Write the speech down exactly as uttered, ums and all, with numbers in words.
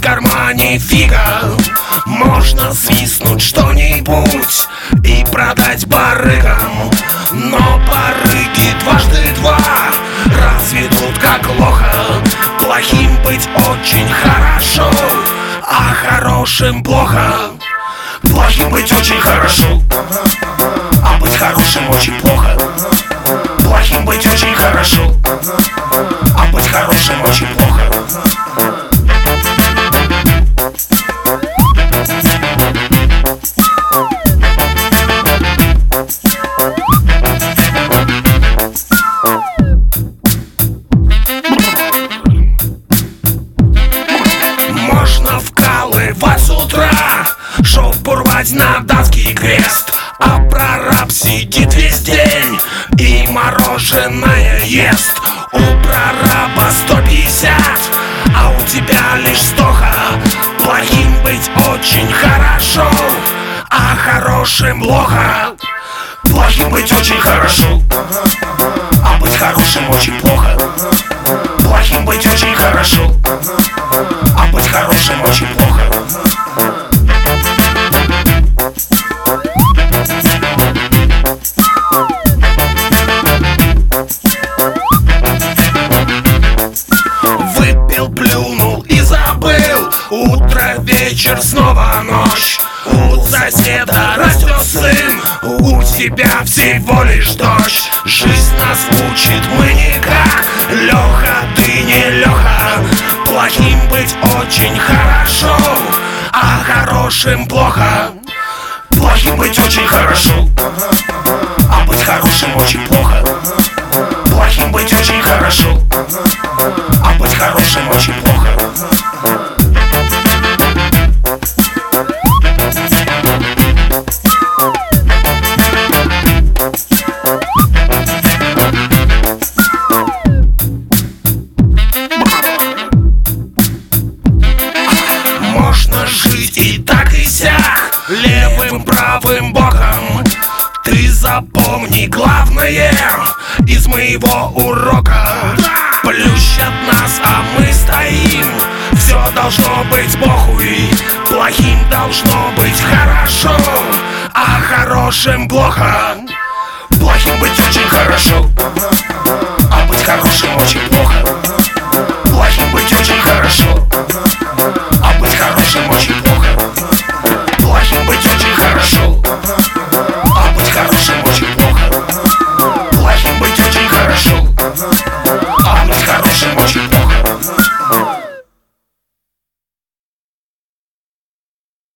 кармане фига. Можно свистнуть что-нибудь и продать барыгам, но барыги дважды два разве тут как лоха? Плохим быть очень хорошо, а хорошим плохо. Плохим быть очень хорошо, а быть хорошим очень плохо. Плохим быть очень хорошо, а быть хорошим очень плохо. Можно вкалывать с утра, чтоб урвать на датский крест, а прораб сидит весь день и мороженое ест. У прораба сто пятьдесят, а у тебя лишь стоха. Плохим быть очень хорошо, а хорошим плохо. Плохим быть очень хорошо, а быть хорошим очень плохо. Плохим быть очень хорошо, а быть хорошим очень плохо. Выпил, плюнул и забыл. Утро, вечер, снова ночь. У соседа растет сын, у тебя всего лишь дождь. Жизнь нас учит, мы никак. Леха, ты не Леха. Плохим быть очень хорошо, а хорошим плохо. Плохим быть очень хорошо, а быть хорошим очень плохо. Плохим быть очень хорошо, а быть хорошим очень плохо. Можно жить и так и сяк, левым, правым боком. Ты запомни главное из моего урока. Плющат нас, а мы стоим. Все должно быть похуй. Плохим должно быть хорошо, а хорошим плохо. Плохим быть очень хорошо, а быть хорошим очень плохо. Плохим быть очень хорошо,